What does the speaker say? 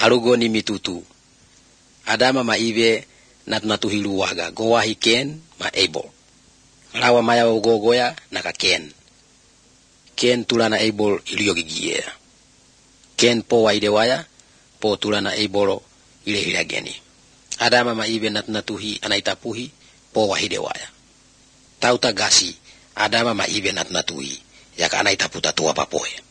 Arugoni mitutu. Adama maive natu hiluwaga. Gowahi Ken ma Abel. Rawa maya ugogoya naka Ken. Ken tulana Abel iliyogigie. Ken po waidewaya po tulana Abel ile hilageni. Adama maive natuhi anaitapuhi po wahidewaya. Tauta gasi Adama maive natuhi yaka anaitaputa tuwa papohe.